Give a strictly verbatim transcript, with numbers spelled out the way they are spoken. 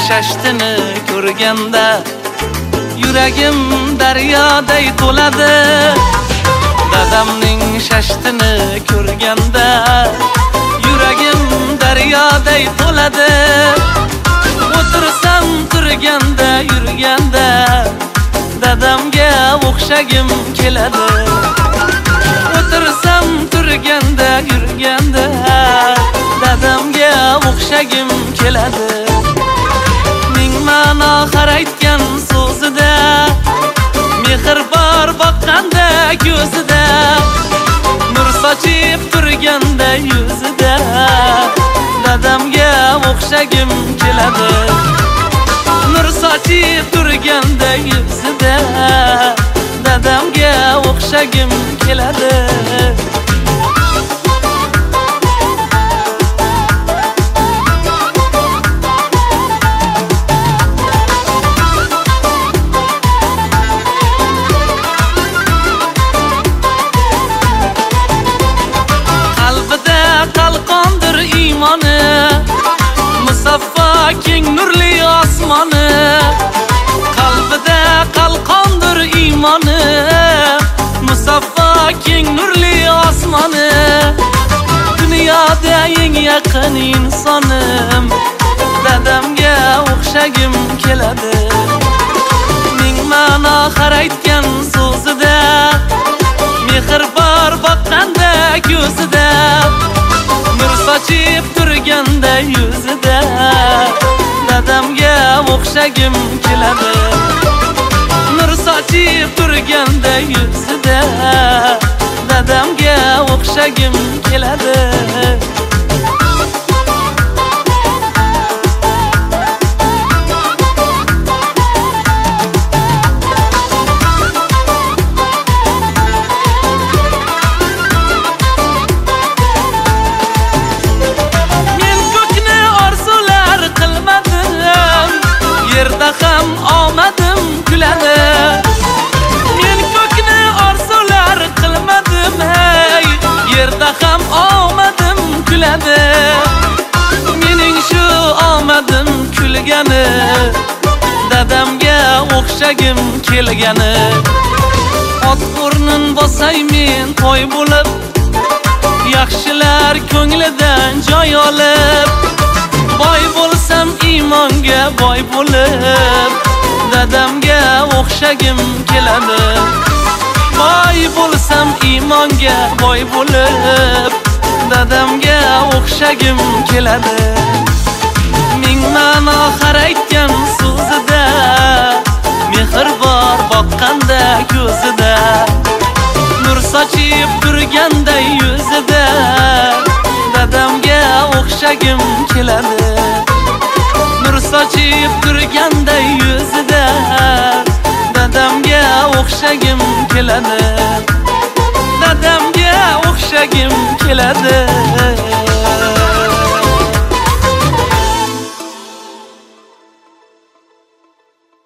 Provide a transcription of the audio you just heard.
shashtini ko'rganda yuragim daryoday to'ladi. Dadamning shashtini ko'rganda yuragim daryoday to'ladi. O'tirsam turganda yurganda dadamga o'xshagim keladi. O'tirsam turganda yurganda dadamga o'xshagim keladi. Ming ma'no qaraytgan so'zida, mehr bor boqqanda ko'zida, nur sochib turganda yuzida dadamga o'xshagim keladi. Nur sochib turganda yuzida dadamga o'xshagim keladi. Musaffo keng nurli osmoni, qalbida qalqondir iymoni. Musaffo keng nurli osmoni, dunyoda eng yaqin insonim dadamga o'xshagim keladi. Ming ma'no qaraytgan so'zida, mehr bor boqqanda ko'zida, nur sochib turganda yuzida dadamga o'xshagim keladi. Nur sochib turganda yuzida dadamga o'xshagim keladi. Ham omadim kuladi. Men ko'kni orzular qilmadim, hey, yerda ham omadim kuladi. Mening shu omadim kulgani dadamga o'xshagim kelgani. Ot o'rnin bosay men to'y bo'lib, yaxshilar ko'nglidan joy olib, boy bo'lsam iymonga boy bo'lib dadamga o'xshagim keladi. Boy bo'lsam iymonga boy bo'lib dadamga o'xshagim keladi. Ming ma'no qaraytgan so'zida, mehr bor boqqanda ko'zida, nur sochib turganda yuzida dadamga o'xshagim keladi. Nur sochib turganda yuzida dadamga o'xshagim keladi. Dadamga o'xshagim keladi.